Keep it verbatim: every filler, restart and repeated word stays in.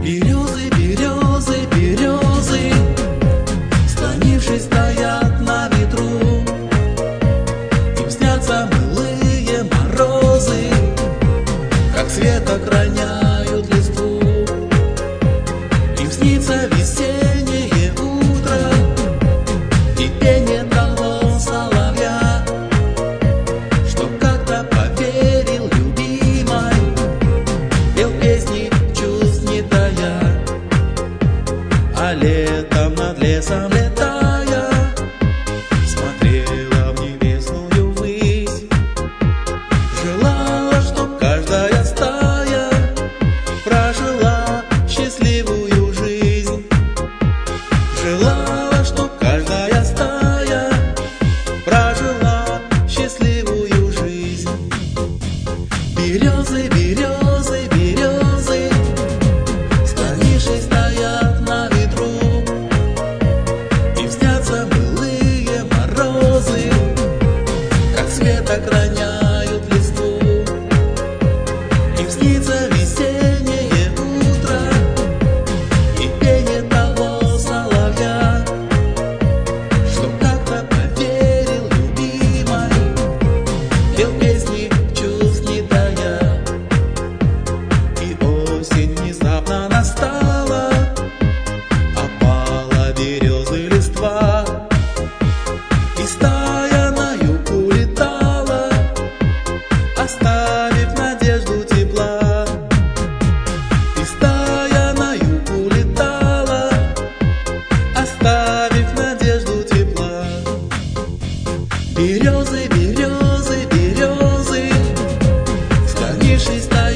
Березы, березы, березы, склонившись, стоят на ветру. Им снятся былые морозы, как с веток роняют листву. Им снится весеннее утро и пение того соловья, что как-то поверил любимой, пел песни чувств не тая. А летом над лесом летая смотрела в небесную высь, желала, чтоб каждая стая прожила счастливую жизнь. Желала, чтоб каждая стая прожила счастливую жизнь. Березы, березы, березы, склонившись, стоят на ветру. Им снятся былые морозы, как с веток роняют листву. Им снится весеннее утро и пение того соловья, что как-то поверил любимой, пел песни чувств не тая. И осень внезапно настала, опала березы листва, и стая на юг улетала, оставив надежду тепла. И стая на юг улетала, оставив надежду тепла. Березы, березы, березы, склонившись, стоят